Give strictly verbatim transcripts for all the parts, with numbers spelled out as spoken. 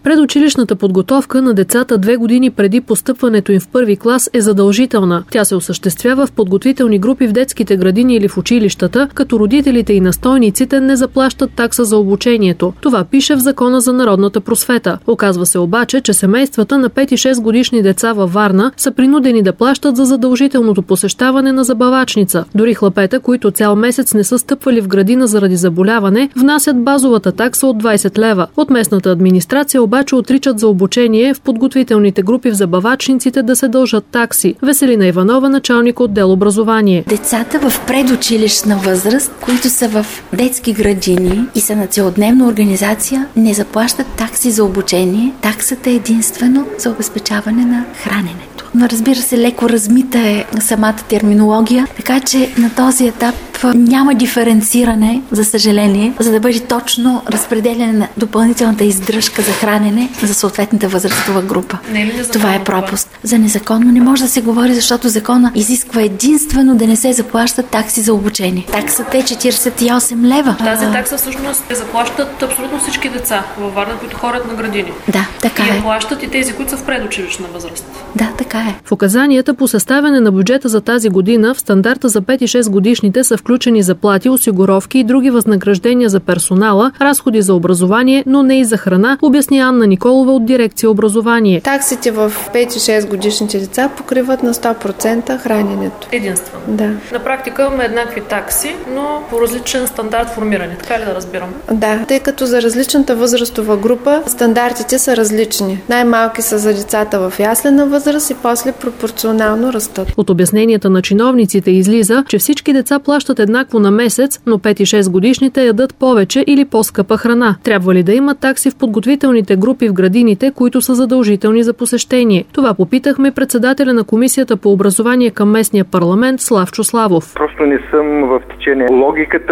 Предучилищната подготовка на децата две години преди постъпването им в първи клас е задължителна. Тя се осъществява в подготвителни групи в детските градини или в училищата, като родителите и настойниците не заплащат такса за обучението. Това пише в Закона за народната просвета. Оказва се обаче, че семействата на пет и шест годишни деца във Варна са принудени да плащат за задължителното посещаване на забавачница. Дори хлапета, които цял месец не са стъпвали в градина заради заболяване, внасят базовата такса от двайсет лева. От местната администрация обаче отричат за обучение в подготвителните групи в забавачниците да се дължат такси. Веселина Иванова, началник отдел образование. Децата в предучилищна възраст, които са в детски градини и са на целодневна организация, не заплащат такси за обучение. Таксата е единствено за обезпечаване на храненето. Но разбира се, леко размита е самата терминология, така че на този етап няма диференциране, за съжаление, за да бъде точно разпределяне на допълнителната издръжка за хранене за съответната възрастова група. Не е ли това е пропуск. Това? За незаконно не може да се говори, защото закона изисква единствено да не се заплащат такси за обучение. Таксата е четирийсет и осем лева. Тази такса всъщност се заплащат абсолютно всички деца във Варна, които ходят на градини. Да, така и е. И плащат и тези, които са в предучилищна възраст. Да, така е. В указанията по съставяне на бюджета за тази година в стандарта за пет и шест годишните са включени заплати, осигуровки и други възнаграждения за персонала, разходи за образование, но не и за храна, обясни Анна Николова от дирекция образование. Таксите в пет и шест годишните деца покриват на сто процента храненето. Единствено. Да. На практика имаме еднакви такси, но по различен стандарт формиране. Така ли да разбирам? Да, тъй като за различната възрастова група стандартите са различни. Най-малки са за децата в яслена възраст и после пропорционално растат. От обясненията на чиновниците излиза, че всички деца плащат еднакво на месец, но пет и шест годишните ядат повече или по-скъпа храна. Трябва ли да има такси в подготвителните групи в градините, които са задължителни за посещение? Това попитахме председателя на Комисията по образование към местния парламент Славчо Славов. Просто не съм в течение. Логиката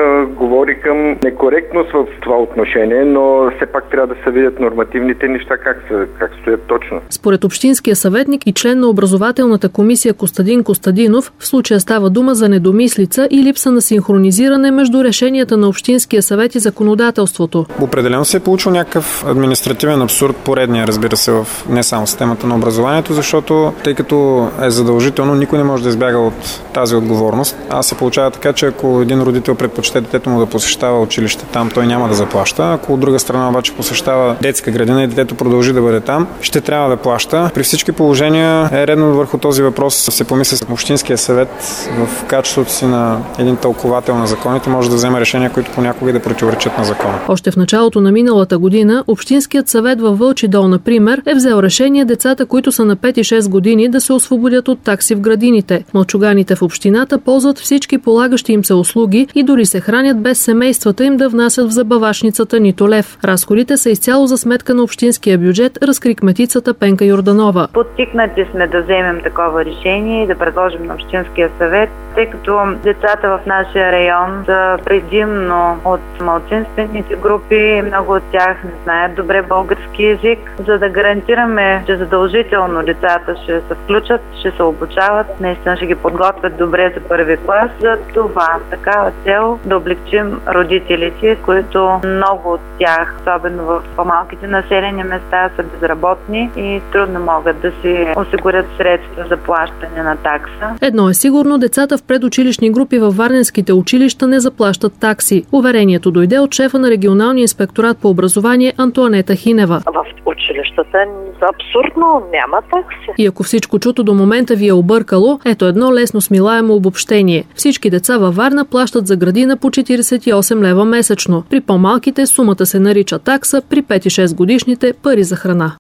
говори към некоректност в това отношение, но все пак трябва да се видят нормативните неща как, са, как стоят точно. Според общинския съветник и член на образователната комисия Костадин Костадинов, в случая става дума за недомислица и липса на синхронизиране между решенията на Общинския съвет и законодателството. Определено се е получил някакъв административен абсурд, поредния, разбира се, в не само системата на образованието, защото тъй като е задължително, никой не може да избяга от тази отговорност. А се получава така, че ако един родител предпочете детето му да посещава училище там, той няма да заплаща. Ако от друга страна обаче посещава детска градина и детето продължи да бъде там, ще трябва да плаща. При всички положения е редно върху този въпрос да се помисли с Общинския съвет в качеството си на един тълковател на законите, може да вземе решения, които понякога да противоречат на закона. Още в началото на миналата година Общинският съвет във Вълчи дол, например, е взел решение децата, които са на пет и шест години, да се освободят от такси в градините. Мълчуганите в общината ползват всички полагащи им се услуги и дори се хранят без семействата им да внасят в забавашницата нито лев. Разходите са изцяло за сметка на общинския бюджет, разкри кметицата Пенка Йорданова. Подтикнати сме да вземем такова решение и да предложим на Общинския съвет, тъй като децата в нашия район са предимно от малцинствените групи, много от тях не знаят добре български език. За да гарантираме, че задължително децата ще се включат, ще се обучават, наистина ще ги подготвят добре за първи клас. За това такава цел да облегчим родителите, които много от тях, особено в по-малките населени места, са безработни и трудно могат да си осигурят средства за плащане на такса. Едно е сигурно, децата в предучилищни групи във варненските училища не заплащат такси. Уверението дойде от шефа на регионалния инспекторат по образование Антоанета Хинева. В училищата абсурдно няма такси. И ако всичко чуто до момента ви е объркало, ето едно лесно смилаемо обобщение. Всички деца във Варна плащат за градина по четирийсет и осем лева месечно. При по-малките сумата се нарича такса, при пет и шест годишните пари за храна.